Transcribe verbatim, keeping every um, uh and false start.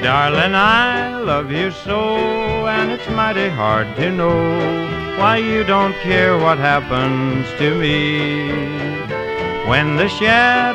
Darling, I love you so, and it's mighty hard to know why you don't care what happens to me. When the shadow